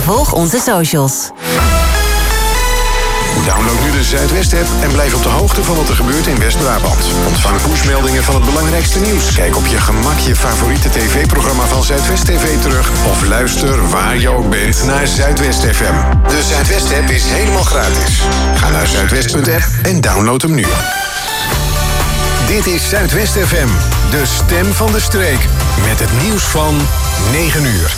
volg onze socials. Download nu de Zuidwest-app en blijf op de hoogte van wat er gebeurt in West-Brabant. Ontvang pushmeldingen van het belangrijkste nieuws. Kijk op je gemak je favoriete tv-programma van Zuidwest TV terug. Of luister waar je ook bent naar Zuidwest FM. De Zuidwest-app is helemaal gratis. Ga naar zuidwest.app en download hem nu. Dit is Zuidwest FM, de stem van de streek. Met het nieuws van 9 uur.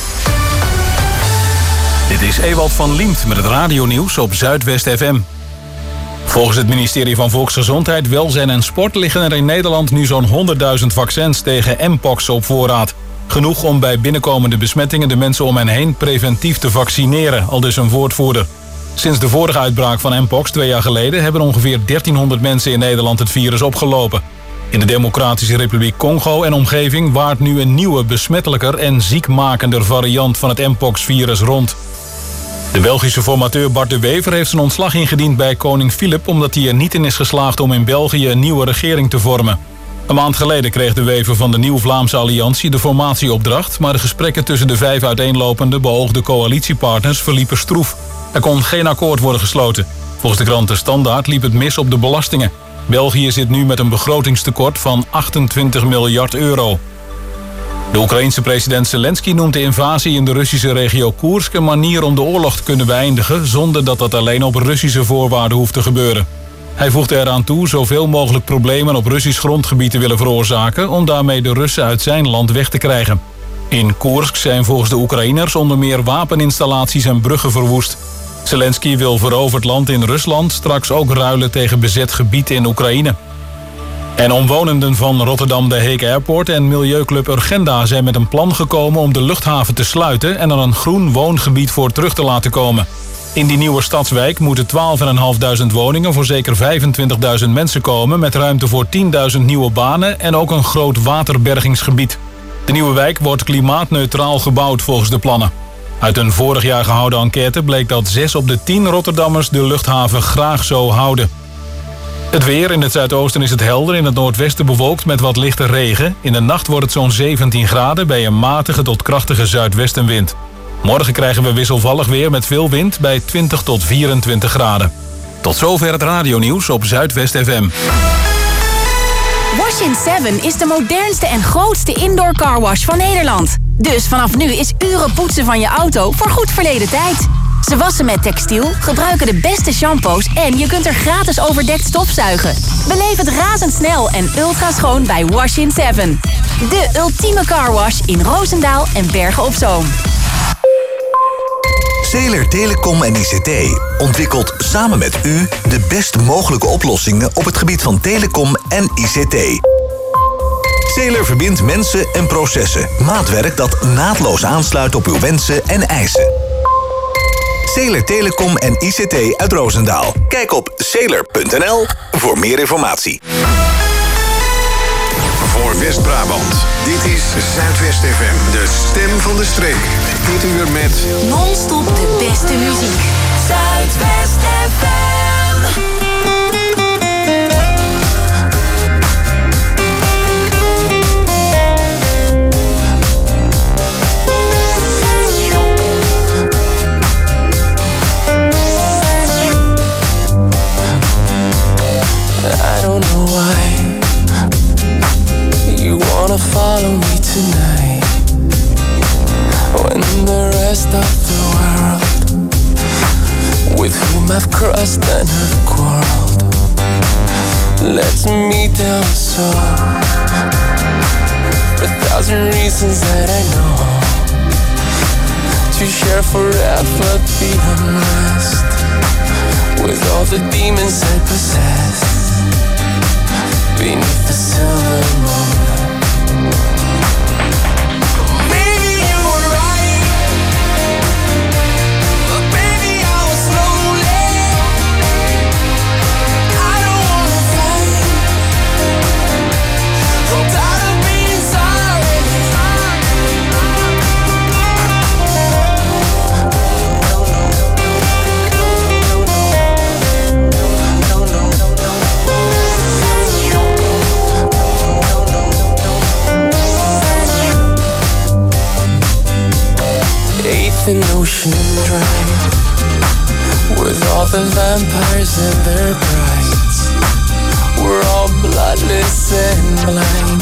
Dit is Ewald van Liemt met het radionieuws op Zuidwest FM. Volgens het ministerie van Volksgezondheid, Welzijn en Sport liggen er in Nederland nu zo'n 100.000 vaccins tegen Mpox op voorraad. Genoeg om bij binnenkomende besmettingen de mensen om hen heen preventief te vaccineren, aldus een woordvoerder. Sinds de vorige uitbraak van Mpox 2 jaar geleden hebben ongeveer 1300 mensen in Nederland het virus opgelopen. In de Democratische Republiek Congo en omgeving waart nu een nieuwe, besmettelijker en ziekmakender variant van het Mpox-virus rond. De Belgische formateur Bart de Wever heeft zijn ontslag ingediend bij koning Filip omdat hij er niet in is geslaagd om in België een nieuwe regering te vormen. Een maand geleden kreeg de Wever van de Nieuw-Vlaamse Alliantie de formatieopdracht, maar de gesprekken tussen de 5 uiteenlopende beoogde coalitiepartners verliepen stroef. Er kon geen akkoord worden gesloten. Volgens de krant De Standaard liep het mis op de belastingen. België zit nu met een begrotingstekort van 28 miljard euro. De Oekraïense president Zelensky noemt de invasie in de Russische regio Koersk een manier om de oorlog te kunnen beëindigen zonder dat dat alleen op Russische voorwaarden hoeft te gebeuren. Hij voegde eraan toe zoveel mogelijk problemen op Russisch grondgebied te willen veroorzaken om daarmee de Russen uit zijn land weg te krijgen. In Koersk zijn volgens de Oekraïners onder meer wapeninstallaties en bruggen verwoest. Zelensky wil veroverd land in Rusland straks ook ruilen tegen bezet gebied in Oekraïne. En omwonenden van Rotterdam de Heek Airport en Milieuclub Urgenda zijn met een plan gekomen om de luchthaven te sluiten en er een groen woongebied voor terug te laten komen. In die nieuwe stadswijk moeten 12.500 woningen voor zeker 25.000 mensen komen met ruimte voor 10.000 nieuwe banen en ook een groot waterbergingsgebied. De nieuwe wijk wordt klimaatneutraal gebouwd volgens de plannen. Uit een vorig jaar gehouden enquête bleek dat 6 op de 10 Rotterdammers de luchthaven graag zo houden. Het weer: in het zuidoosten is het helder, in het noordwesten bewolkt met wat lichte regen. In de nacht wordt het zo'n 17 graden bij een matige tot krachtige zuidwestenwind. Morgen krijgen we wisselvallig weer met veel wind bij 20 tot 24 graden. Tot zover het radionieuws op Zuidwest FM. Wash-in 7 is de modernste en grootste indoor carwash van Nederland. Dus vanaf nu is uren poetsen van je auto voor goed verleden tijd. Ze wassen met textiel, gebruiken de beste shampoos en je kunt er gratis overdekt stofzuigen. Beleef het razendsnel en ultra schoon bij Wash-in 7. De ultieme carwash in Roosendaal en Bergen op Zoom. Zeeler Telecom en ICT ontwikkelt samen met u de best mogelijke oplossingen op het gebied van telecom en ICT. Zeeler verbindt mensen en processen. Maatwerk dat naadloos aansluit op uw wensen en eisen. Zeeler Telecom en ICT uit Roosendaal. Kijk op zeeler.nl voor meer informatie. Voor West-Brabant, dit is Zuidwest FM, de stem van de streek. Dit uur met Non-stop de beste muziek. Zuidwest FM. I don't know why you wanna follow me tonight, when the rest of the world, with whom I've crossed and have quarreled, lets me down so. 1,000 reasons that I know to share forever the unrest with all the demons I possess beneath the silver moon. Maybe you were right, but baby I was lonely. I don't wanna fight, I'm tired of being sorry. ocean dry, with all the vampires and their brides. We're all bloodless and blind,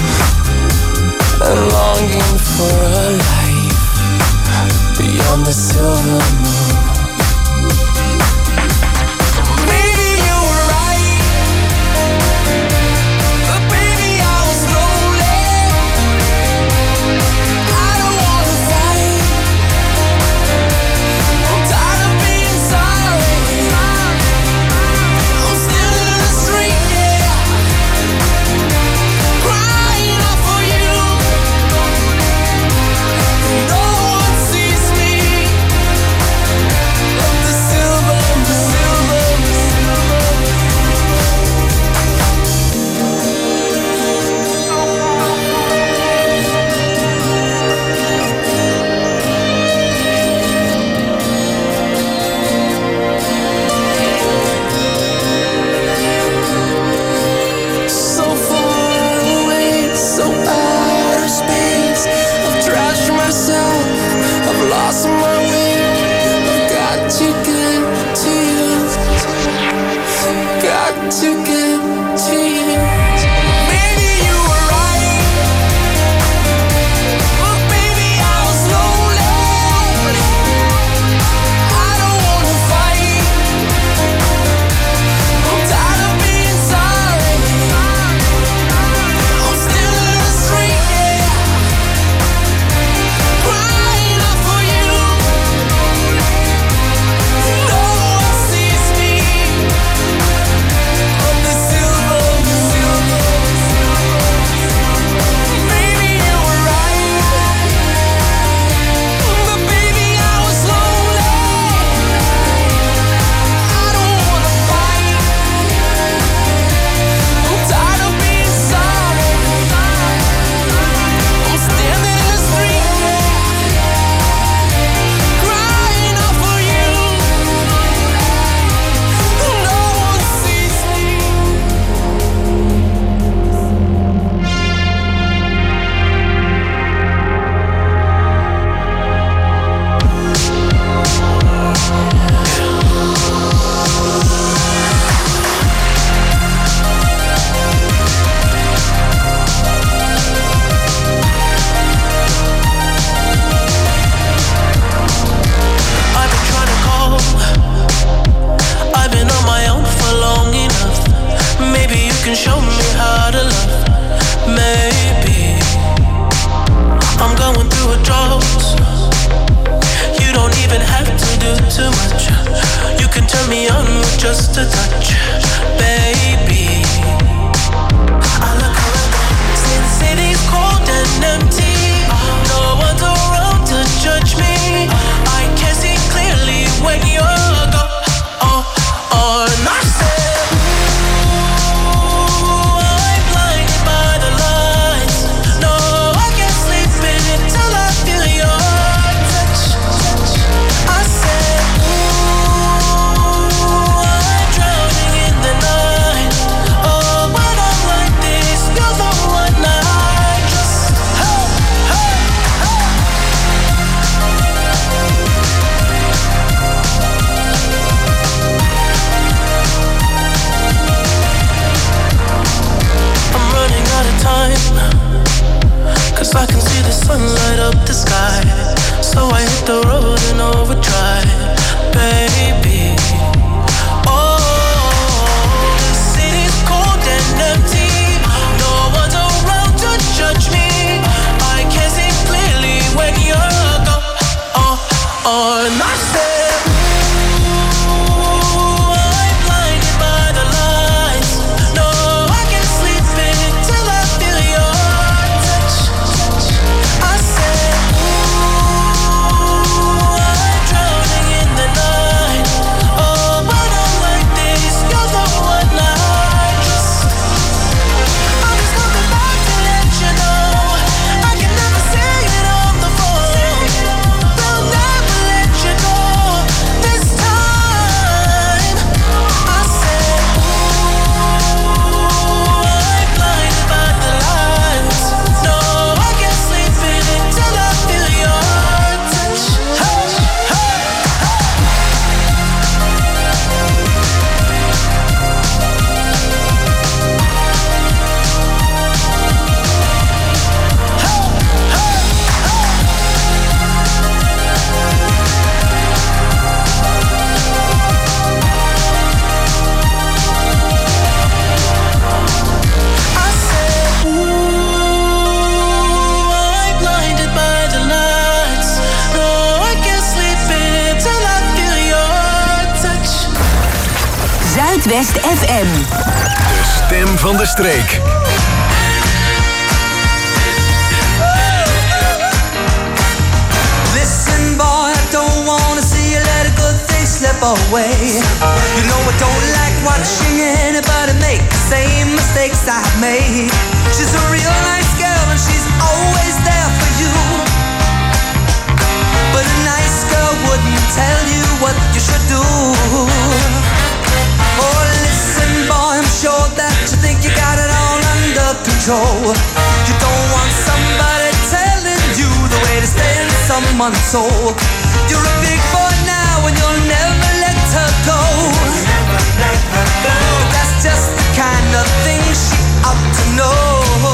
and longing for a life beyond the silver moon. They'll never let you go. Zuidwest FM. De stem van de streek. Listen boy, I don't wanna see you let a good thing slip away. You know I don't like watching anybody make the same mistakes I've made. She's a real nice girl and she's always there for you. But a nice girl wouldn't tell you what you should do. Oh, listen, boy, I'm sure that you think you got it all under control. You don't want somebody telling you the way to stay in someone's soul. You're a big boy now and you'll never let her go. But that's just the kind of thing she ought to know.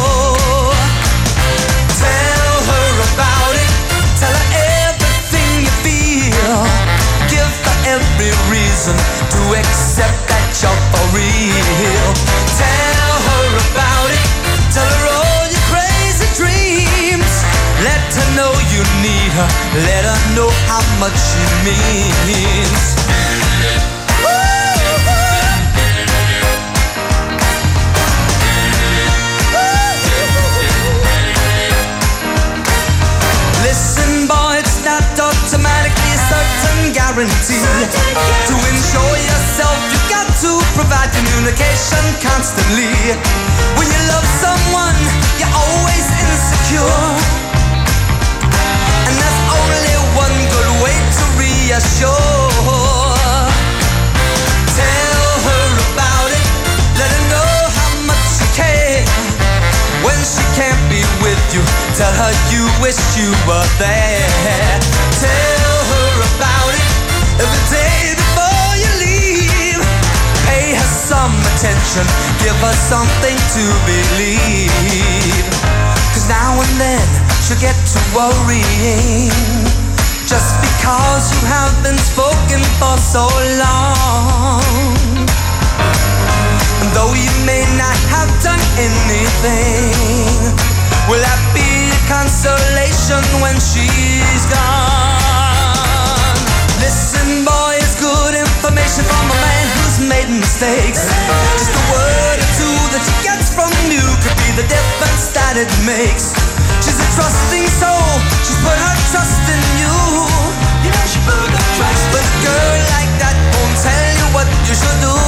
Tell her about it. Tell her everything you feel. Give her every reason to accept that you're for real. Tell her about it. Tell her all your crazy dreams. Let her know you need her. Let her know how much she means. Listen, boy, it's not automatically a certain guarantee. To ensure yourself, you got to provide communication constantly. When you love someone, you're always insecure. And there's only one good way to reassure. Tell her about it. Let her know how much you care. When she can't be with you, tell her you wish you were there. Tell her about it every day before you leave. Pay her some attention, give her something to believe. 'Cause now and then she'll get to worrying, just because you have been spoken for so long. And though you may not have done anything, will that be a consolation when she's gone? Listen, boy, it's good information from a man who's made mistakes. Just a word or two that she gets from you could be the difference that it makes. She's a trusting soul, she's put her trust in you. You know she put her trust. But a girl like that won't tell you what you should do.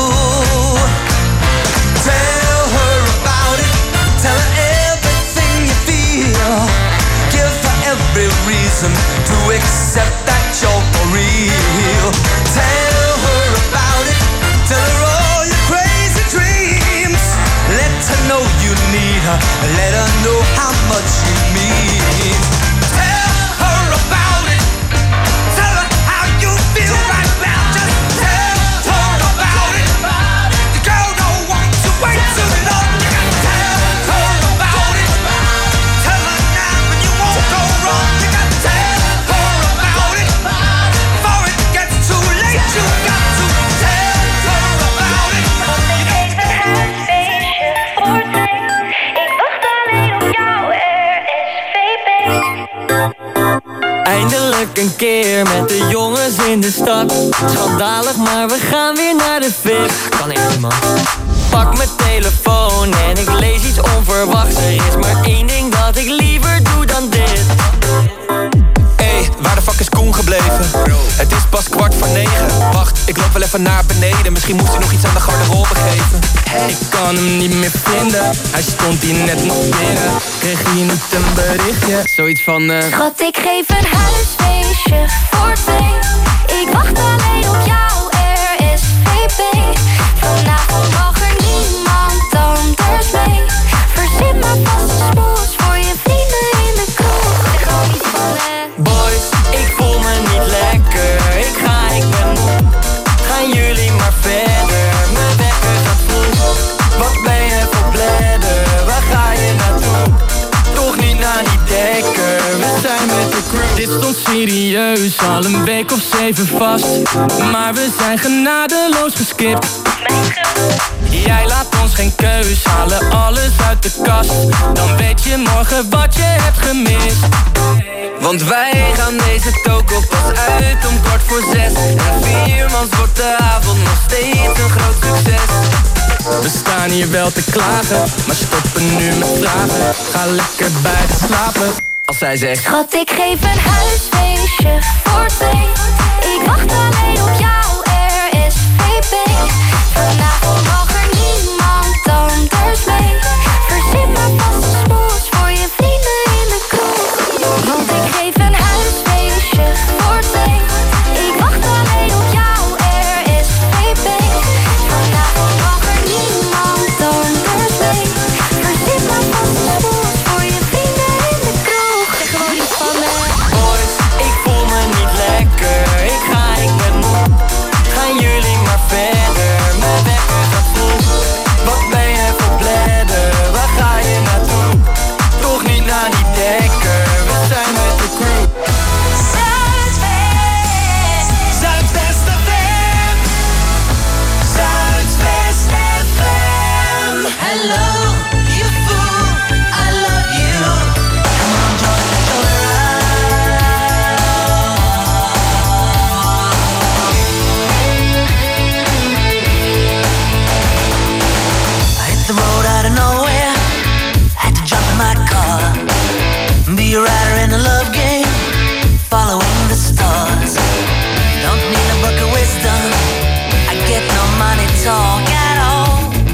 Tell her about it. Tell her everything you feel. Give her every reason to accept that you're for real. Tell her about it. Tell her all your crazy dreams. Let her know you need her. Let her know how much you mean. Tell her about it. Tell her how you feel right now. Just tell her about it. The girl don't want to wait too long. You gotta tell her about it. Tell her now and you won't go wrong. You gotta tell her about it. Before it gets too late, you got to tell her about it. Eindelijk een keer met de jongens in de stad. Schandalig, maar we gaan weer naar de VIP. Kan echt niet, man. Pak mijn telefoon en ik lees iets onverwachts. Er is maar één ding dat ik liever doe dan dit. Hey, waar de fuck is Koen gebleven? Het is pas 8:45. Wacht, ik loop wel even naar beneden. Misschien moest hij nog iets aan de garderobe geven. Ik kan hem niet meer vinden. Hij stond hier net nog binnen. Kreeg hier niet een berichtje. Zoiets van Schat, ik geef een huisfeestje voor 2. Ik wacht alleen op jou, RSVP. Vanavond mag er niemand anders mee. Verzin maar vast een smoes voor je vrienden in de kroeg. Zeg gewoon iets van boys, ik voel me niet lekker. Ik ben moe. Gaan jullie maar verder. Mijn wekker gaat vroeg. Wat ben je voor bladder? Waar ga je naartoe? Toch niet naar die dekker. We zijn met de crew. Dit stond serieus al een week of 7 vast. Maar we zijn genadeloos geskipt. Jij laat ons geen keus, halen alles uit de kast. Dan weet je morgen wat je hebt gemist. Want wij gaan deze toko pas uit om 5:45. En 4 man wordt de avond nog steeds een groot succes. We staan hier wel te klagen, maar stoppen nu met vragen. Ga lekker bij de slapen, als zij zegt: schat, ik geef een huisfeestje voor twee. Ik wacht alleen op jou, RSVP. Vanavond mag er niemand anders mee. Verzin maar vast een smoes voor je vrienden in de kroeg. Want ik geef een huisfeestje voor twee. Ik wacht alleen op jou, RSVP. Vanavond mag er niemand anders mee. Verzin maar vast een smoes voor je vrienden in de kroeg. Zeg gewoon iets van me. Boys, ik voel me niet lekker. Ik ben moe. Gaan jullie maar verder. Mijn wekker gaat vroeg. Wat ben je voor bladder? Waar ga je naartoe? Toch niet naar die dekker. We zijn met de crew. Zuidwest. Zuidwest FM. Zuidwest FM. Hello, you fool. I love you. Come on, join the I hit the road out of nowhere. Had to jump in my car. Be a rider in a love game. Following the stars. Don't need a book of wisdom. I get no money talk at all.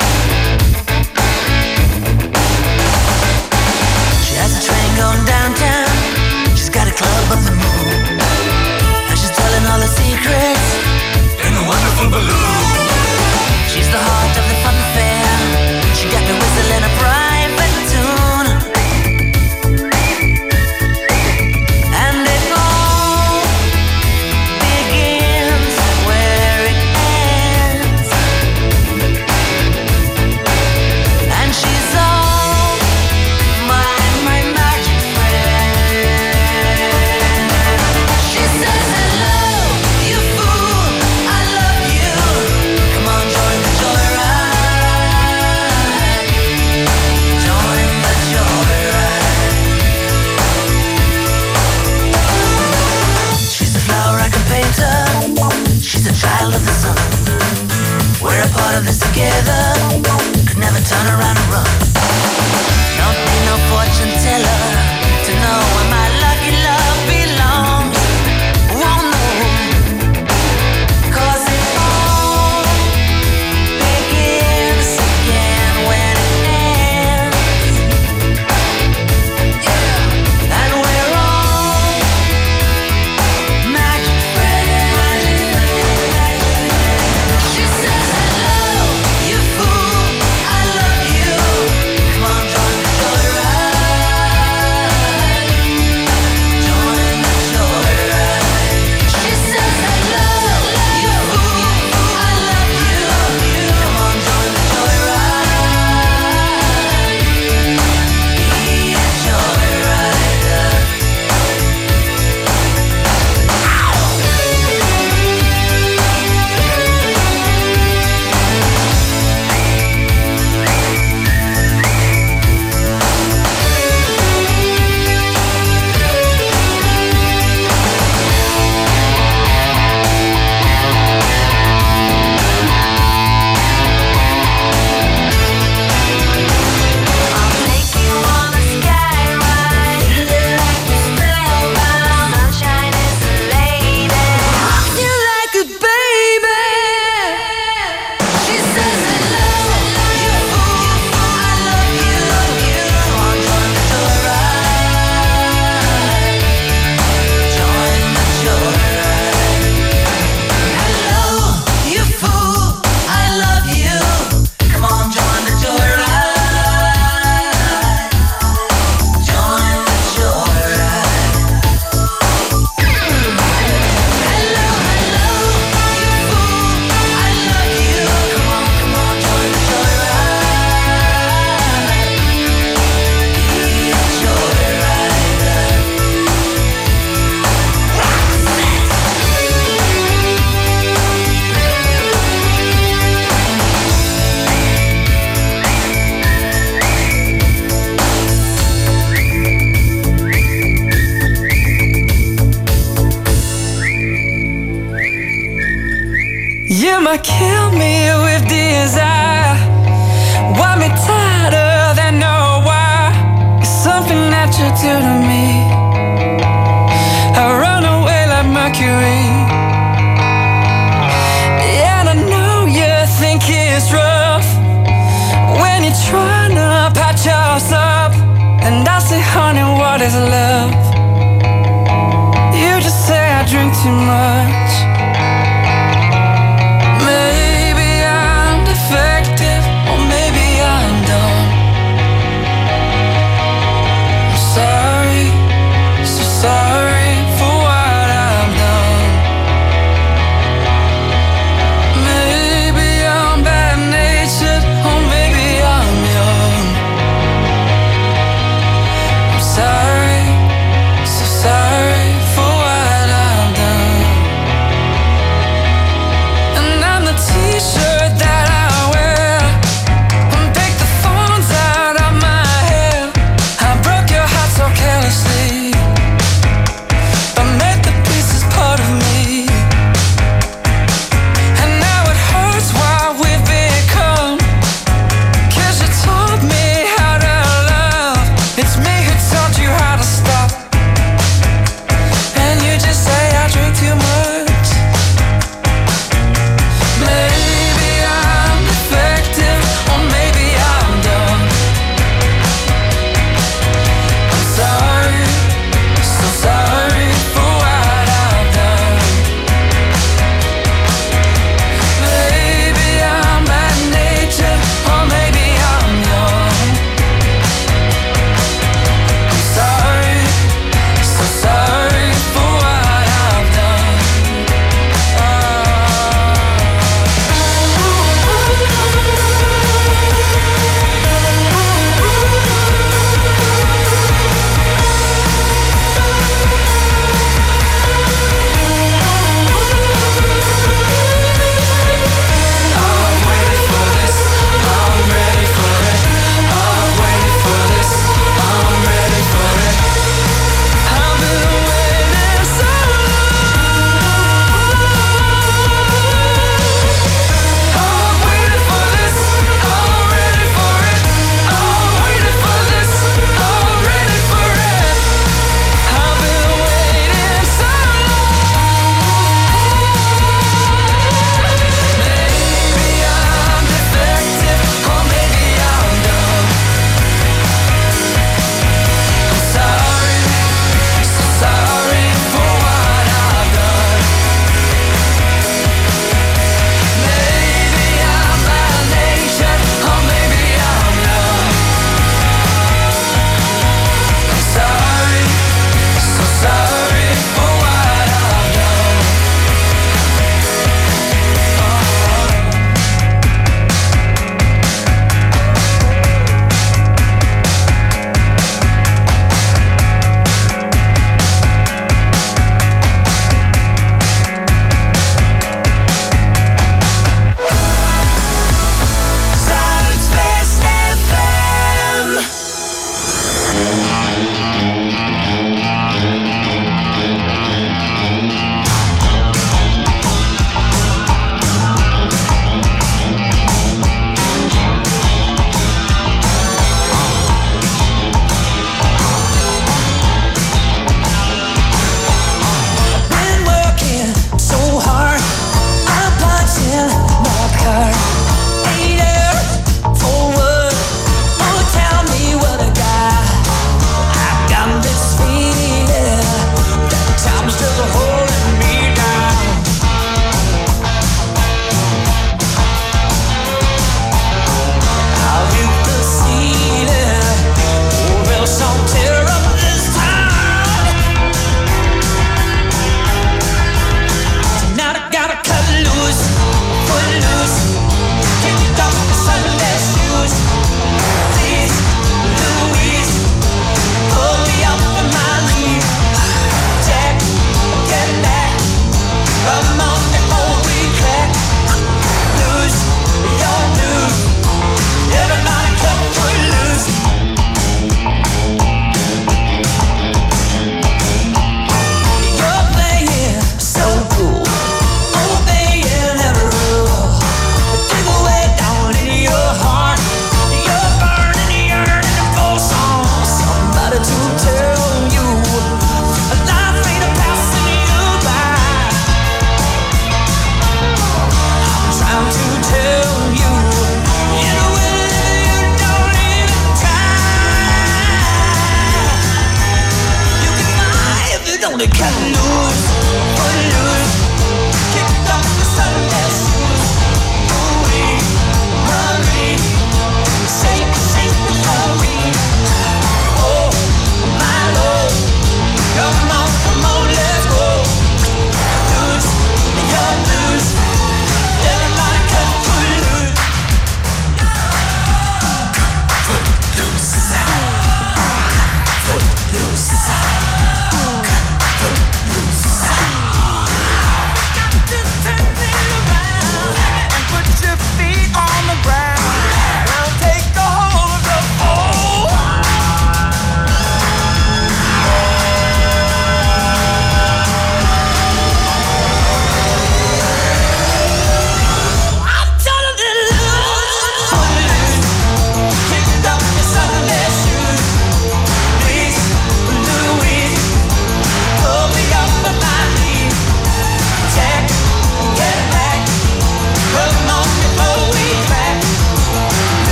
She has a train going downtown. She's got a club on the moon. And she's telling all her secrets in a wonderful balloon. She's the heart of the fun fair. She got me whistling a private tune. And it all begins where it ends. And she's all my magic friend. She says, hello, you fool, I love you. Come on, join the joyride. Join the joyride. She's a flower I can paint her. She's a child of the sun. We're a part of this together. Could never turn around and run. Don't need no fortune teller to know where my lucky love belongs. Won't know. 'Cause it all begins again when it ends. Yeah. And we're all magic friends. She says, hello, you fool, I love you. You might kill me with desire. Want me tighter than no wire. It's something that you do to me. I run away like Mercury. And I know you think it's rough when you're trying to patch us up. And I say, honey, what is love? You just say I drink too much. Maybe I'm defective, or maybe I'm dumb. I'm sorry, so sorry for what I've done. Maybe I'm bad-natured, or maybe I'm young. I'm sorry, so sorry for what I've done.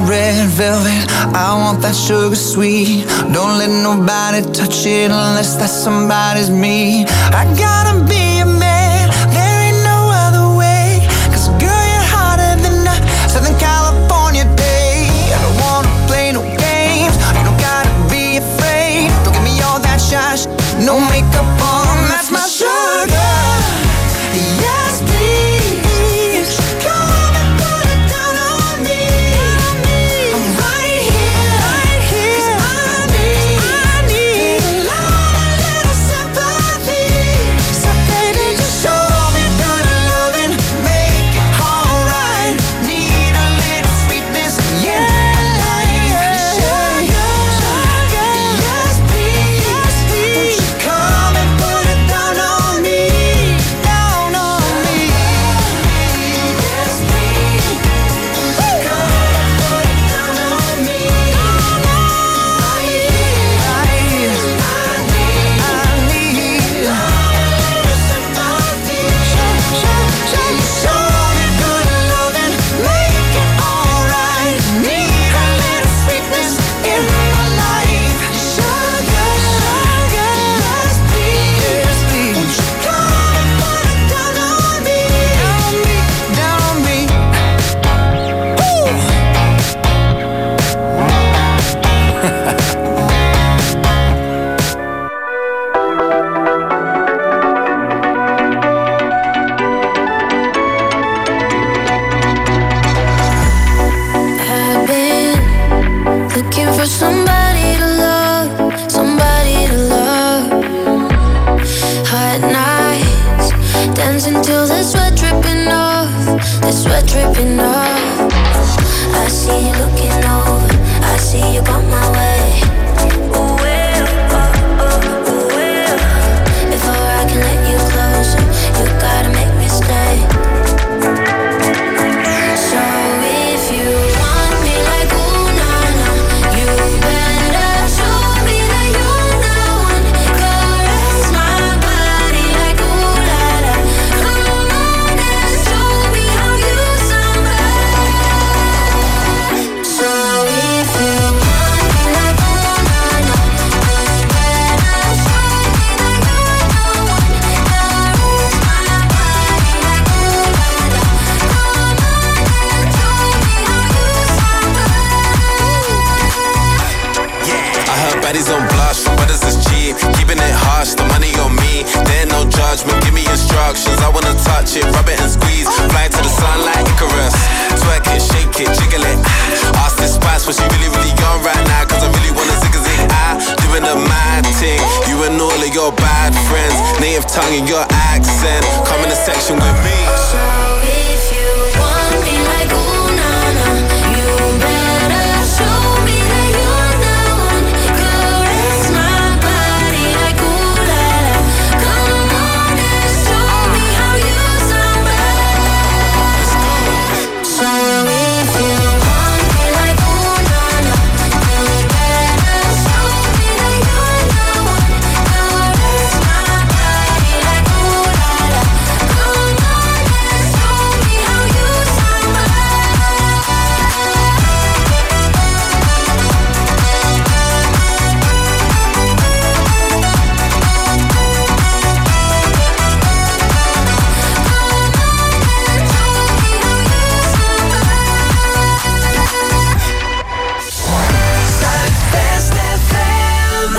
red velvet. I want that sugar sweet. Don't let nobody touch it unless that somebody's me. I gotta be a man, there ain't no other way. 'Cause girl, you're hotter than a Southern California day. I don't wanna play no games, you don't gotta be afraid. Don't give me all that shush, no makeup on, that's my sugar. Yes, please, come and put it down on me. I'm right here, 'cause I need a lot, a little sympathy. So baby, just show me good loving, make it alright. Need a little sweetness, yeah. Yes, please, won't you come and put it down on me, down on me. Yes, please, come and put it down on me. I need sympathy. Show me good loving, make it alright. Need a little sweetness in my life. Sugar, yes please, won't you come and put it down on me, down on me. I've been looking for somebody to love, somebody to love. Hot nights, dancing till the sweat dripping off, the sweat dripping off. I see you looking over, I see you got my way. Ooh, well, ooh, well. Before I can let you closer, you gotta make me stay. So if you want me like ooh na na, you better show me that you're the one. Caress my body like ooh la la. Come on and show me how you somebody. So if you want me like ooh na na, you better show me that you're the one. Caress my body like ooh la la. Come on and show me how you I heard baddies don't blush, brothers is cheap. Keeping it harsh, the money on me. There ain't no judgment, give me instructions. I wanna touch it, rub it and squeeze. Fly to the sun like Icarus. Twerk it, shake it, jiggle it. Ask this spice what she really on right now. 'Cause I really wanna zig-a-zig. Doing the mad thing. You and all of your bad friends. Native tongue and your accent. Come in the section with me. So if you want me like ooh na na, you better show me that you're the one. Caress my body like ooh la la. Come on and show me how you somebody. So if you want me like ooh na na, you better show me that you're the one. Caress my body like ooh la la. Come on and show me how you Zuidwest FM.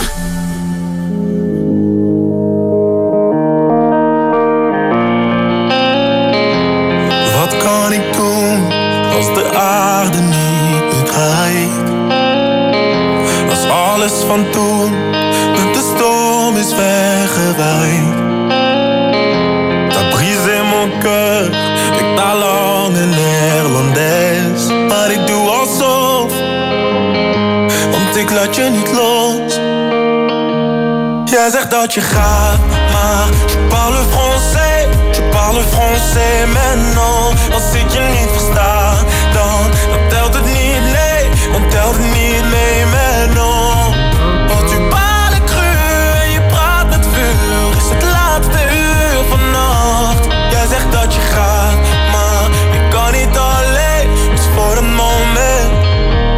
Wat kan ik doen als de aarde niet meer draait? Als alles van toen met de storm is weggewaaid. T'as brisé mon cœur, ik taal lang in Neerlandes. Maar ik doe alsof, want ik laat je niet los. Jij zegt dat je gaat, maar je parle français. Je parle français maintenant. Als ik je niet versta, dan telt het niet, nee. Dan telt het niet mee maintenant. Want tu parles cru en je praat met vuur. Is het laatste uur vannacht. Jij zegt dat je gaat, maar je kan niet alleen. Dus voor een moment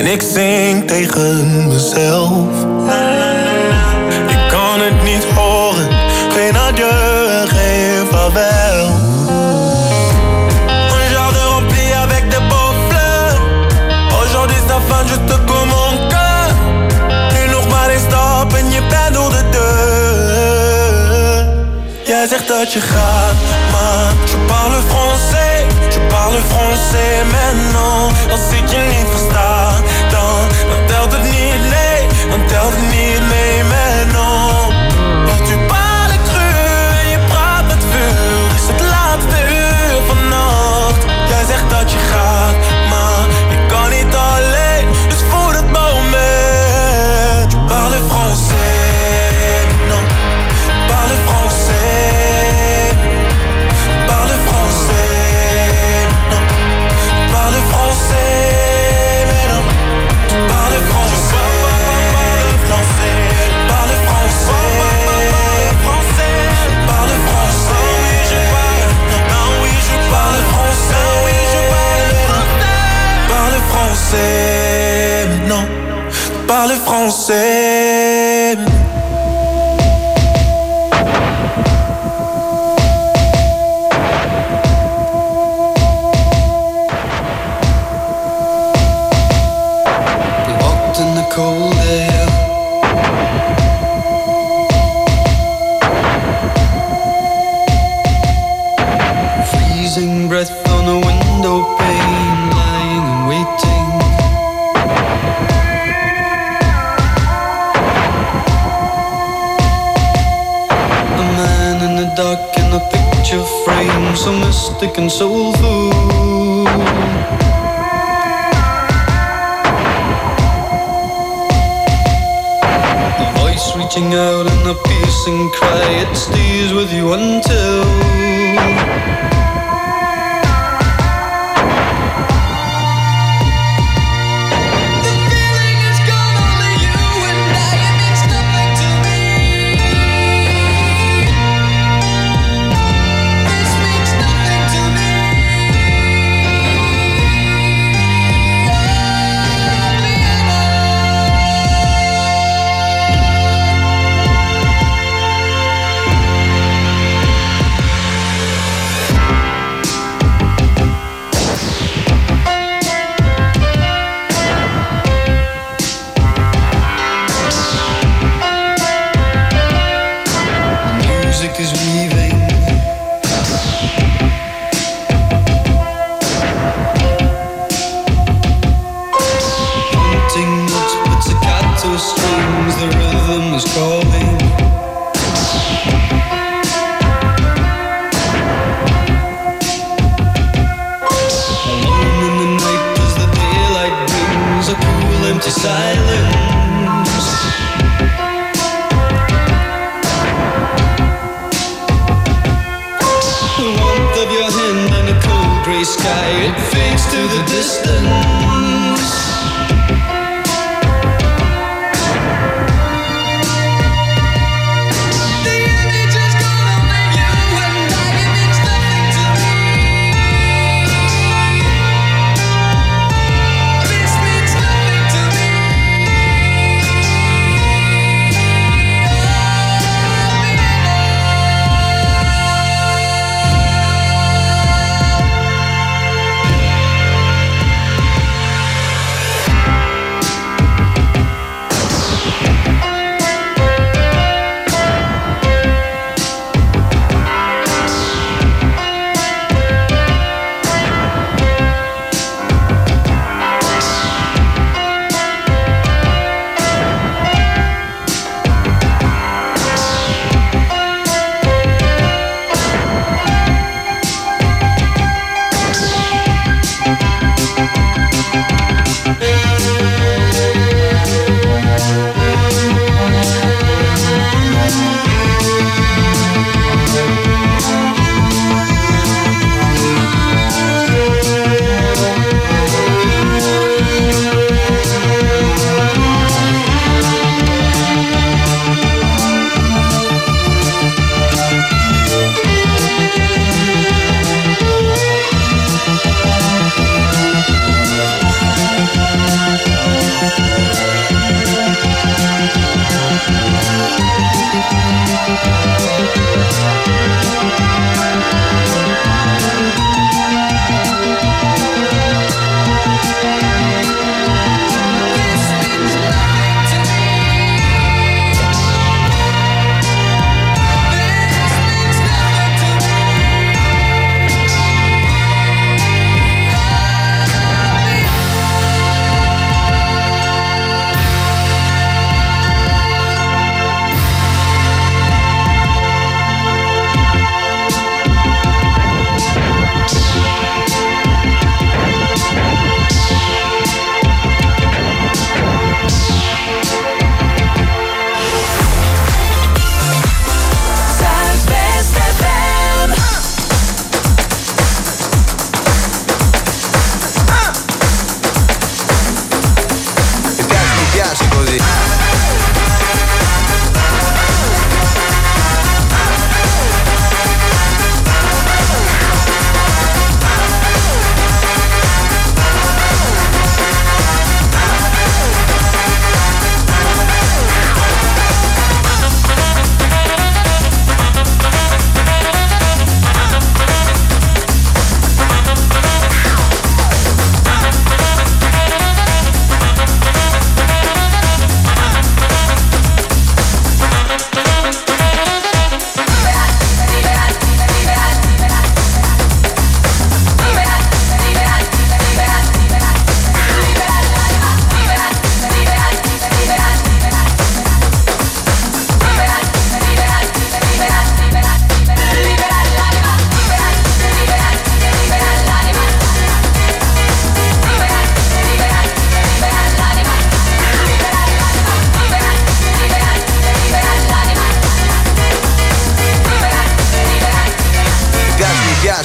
ik zing tegen mezelf. Ik kan het niet horen, geen adieu, geen vaarwel. Un jardin rempli avec des beaux fleurs. Aujourd'hui ça va juste comme mon cœur. Nu nog maar één stap en je bent door de deur. Jij zegt dat je gaat, maar je parle français. Je parle français maintenant. Als ik je niet versta, dan telt het niet, nee. Dan telt het niet mee maintenant. Want tu parles cru en je praat met vuur. Is het laatste uur vannacht. Jij zegt dat je gaat, maar ik kan niet alleen. Dus voor het moment. Je parle français, non. Parle français. Parle français, non. Parle français, mais non. Parle français. Parle français. Parle français. Oui, je parle. Non, oui, je parle français. Oui, je parle. Parle français, non. Parle français. Cold air. Freezing breath on a window pane, lying and waiting. A man in the dark in a picture frame, so mystic and soulful. Reaching out in a piercing cry, it stays with you until the feeling is gone, only you and I, it means nothing to me. This means nothing to me. Is weaving. Haunting notes, pizzicato strings, the rhythm is calling. Alone in the night as the daylight brings a cool empty silence. Gray sky, it fades to the distance. The image is gone, only you and I, it means nothing to me. This means nothing to me.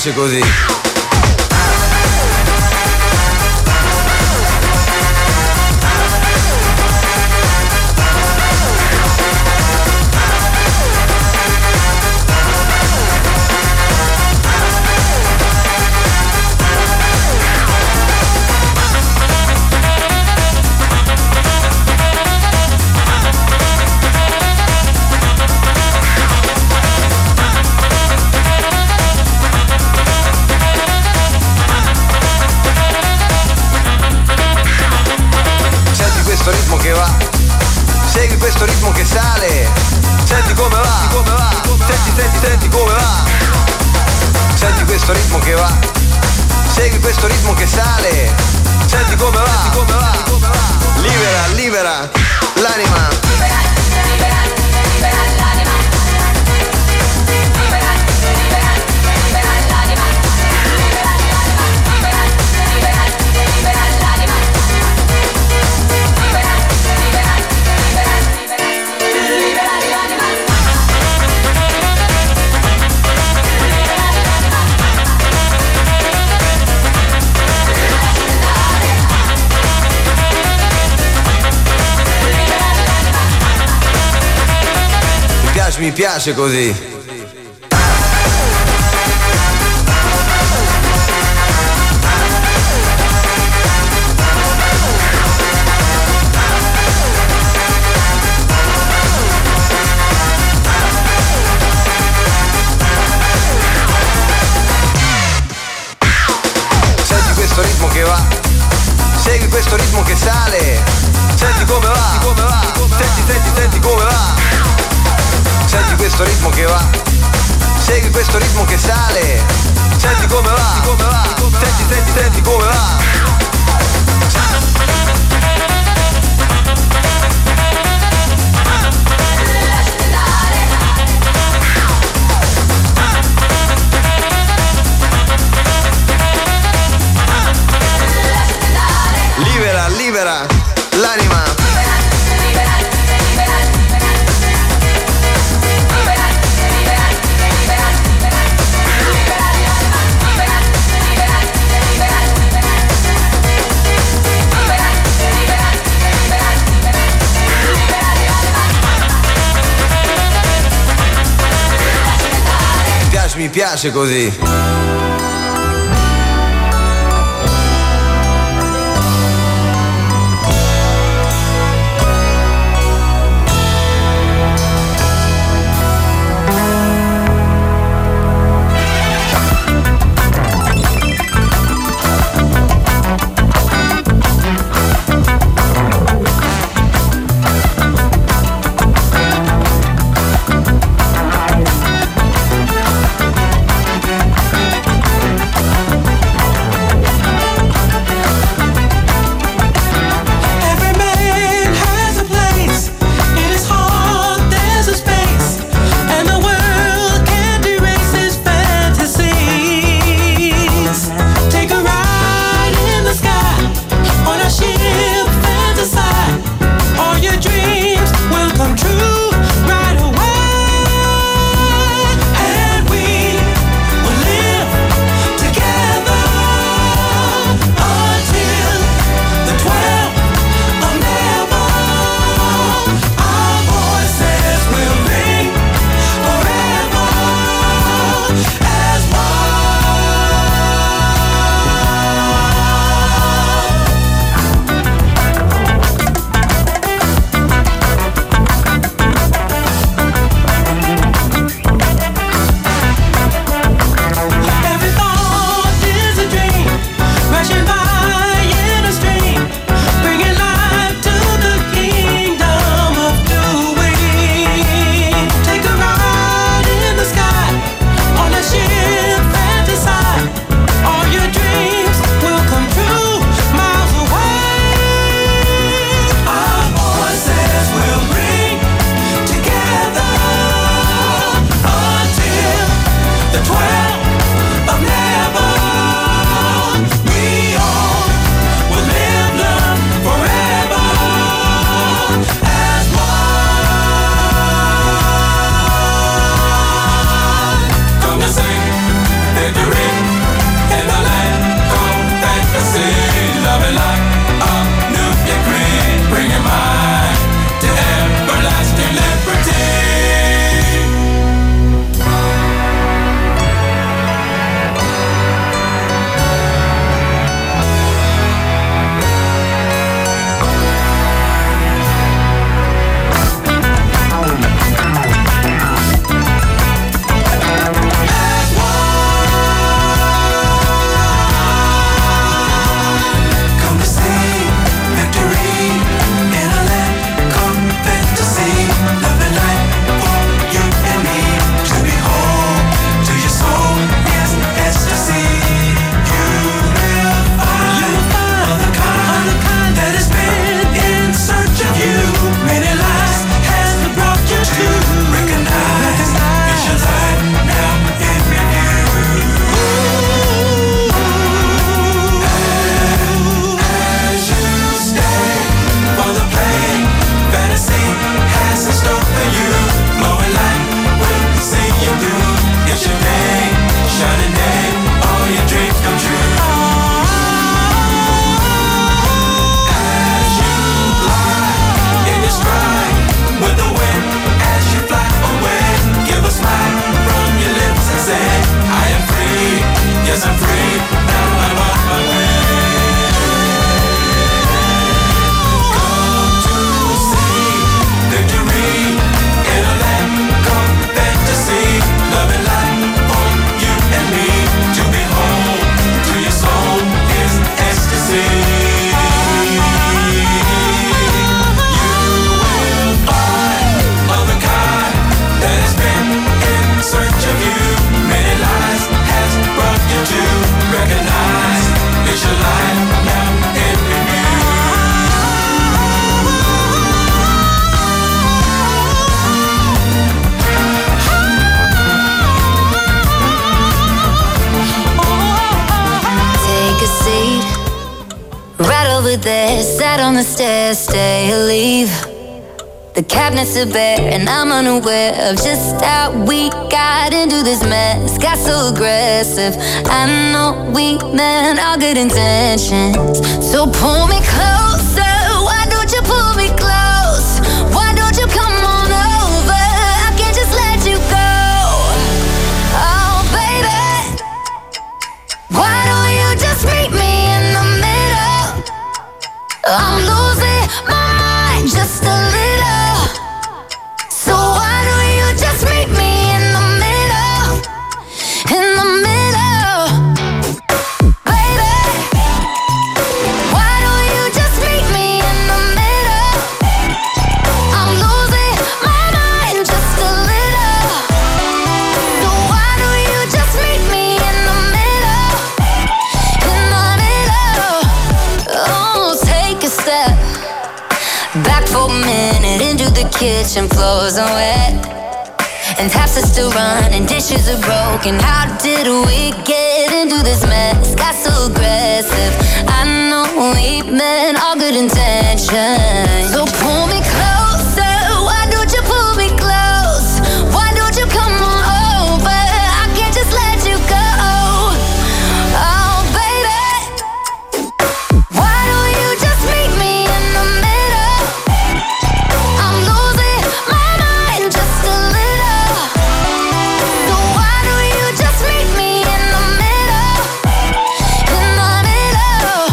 piace così. Segui questo ritmo che sale, senti come va, senti come va. Senti questo ritmo che va, segui questo ritmo che sale, senti come va. Libera l'anima. Mi piace così. Senti questo ritmo che va, segui questo ritmo che sale, senti come va, senti come va. Senti questo ritmo che va, segui questo ritmo che sale, senti come va, senti come va. Libera l'anima. Mi piace così. on the stairs, stay or leave. The cabinets are bare and I'm unaware of just how we got into this mess. Got so aggressive. I know we meant all good intentions. So pull me closer. Why don't you pull me close? Why don't you come on over? I can't just let you go. Oh baby, why don't you just meet me in the middle? I'm losing my mind just a little. So why don't you just meet me in the middle? In the middle, baby. Why don't you just meet me in the middle? I'm losing my mind just a little. So why don't you just meet me in the middle? In the middle. Oh, take a step back for a minute into the kitchen, floors are wet, and taps are still running, dishes are broken. How did we get into this mess? Got so aggressive. I know we meant all good intentions. So pull me closer. Why don't you pull me close? Why don't you come on over? I can't just let you go. Oh baby, why don't you just meet me in the middle? I'm losing my mind just a little. So why don't you just meet me in the middle? In the middle.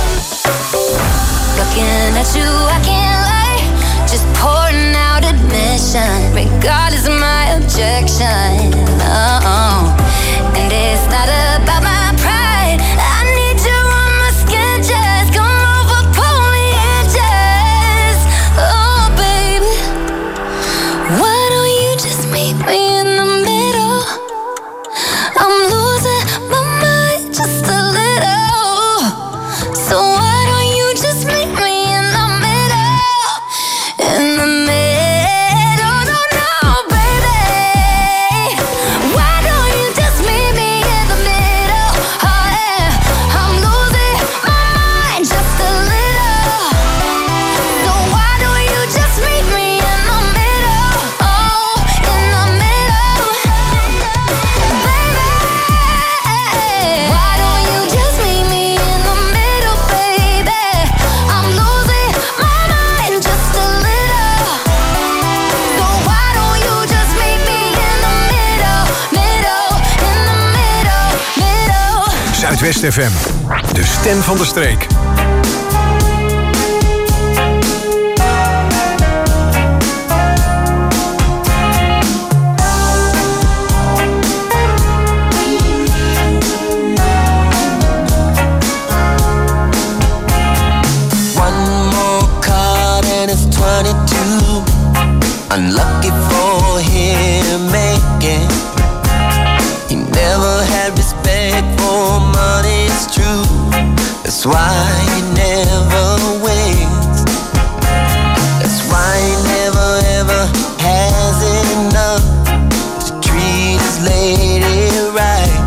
Looking at you, I can't lie. Just pouring out admission, regardless of my objection. Oh, and it's not about my pride. I need you on my skin, just come over, pull me in, just. Oh, baby, why don't you just meet me in the middle? I'm losing my mind just a little. So why don't you just meet me in the middle? In the middle, no, baby. Why don't you just meet me in the middle? Oh yeah, I'm losing my mind just a little. So why don't you just meet me in the middle? Oh, in the middle, baby. Why don't you just meet me in the middle, baby? I'm losing my mind just a little. So why don't you just meet me in the middle, middle, in the middle, middle. Zuidwest FM, de stem van de streek. One more card and it's 22. Unlucky for him, making. He never had respect for money, it's true. That's why he never wins. That's why he never ever has enough to treat his lady right.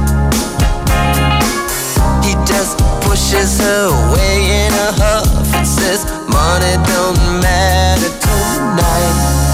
He just pushes her away in a huff and says, money don't matter tonight.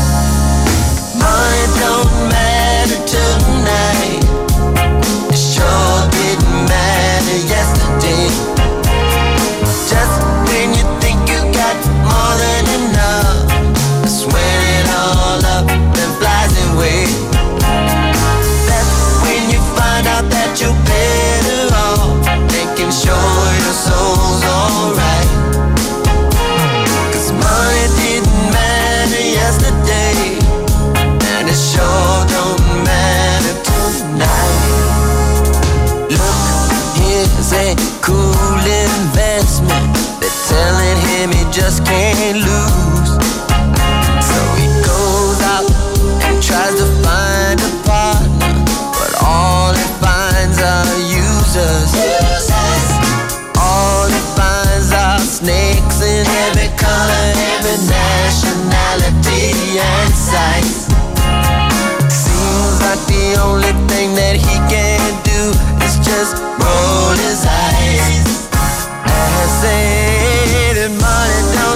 Money don't matter tonight. It sure didn't matter yesterday. Just when you think you got more than enough, that's when it all up and flies away. That's when you find out that you're better off making sure your soul's alright. 'Cause money didn't matter yesterday, and it sure don't matter tonight. Look, here's a cool investment. They're telling him he just can't lose. So he goes out and tries to find a partner, but all he finds are users. All he finds are snakes in every color, every nationality and size. Seems like the only thing that he can do is just roll his eyes and say that money don't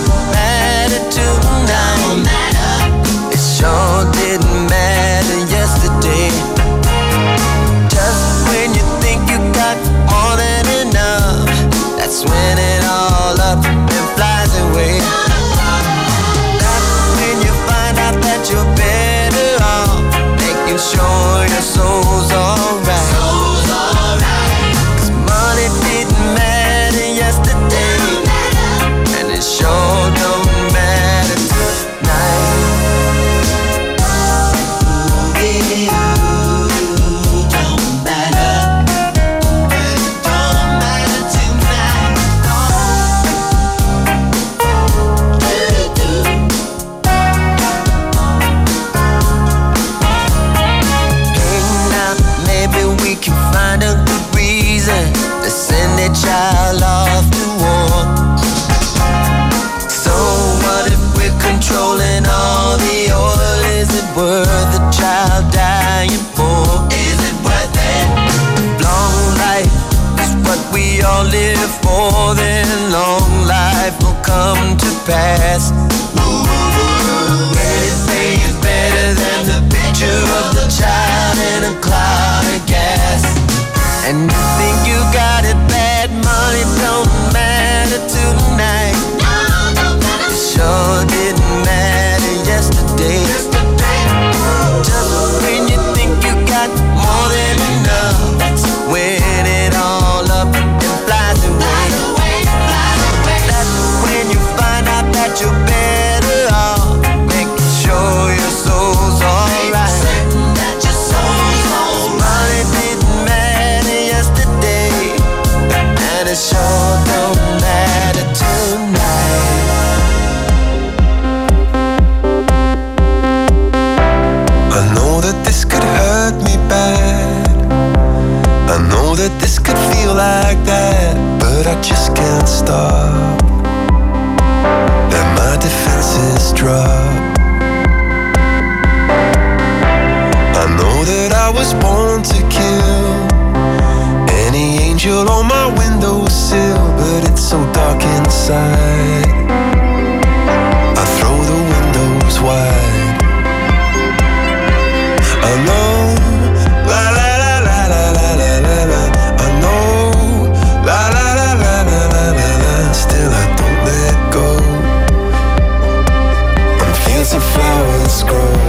more than long, life will come to pass. Anything is better than the picture of the child in a cloud of gas. And you think you got it bad, money don't matter tonight. It sure didn't matter yesterday. Just when you think you got more than enough, that's when it all up and flies away. That's when you find out that you're better off making sure your soul's alright. Money didn't matter yesterday, and it sure don't matter tonight. I know that this could hurt me bad. I know that this could feel like that, but I just can't stop. Let my defenses drop. I know that I was born to kill any angel on my windowsill, but it's so dark inside. I throw the windows wide. I know, la la la la la la la la la. I know, la la la la la la la la. Still I don't let go. And fields of flowers grow.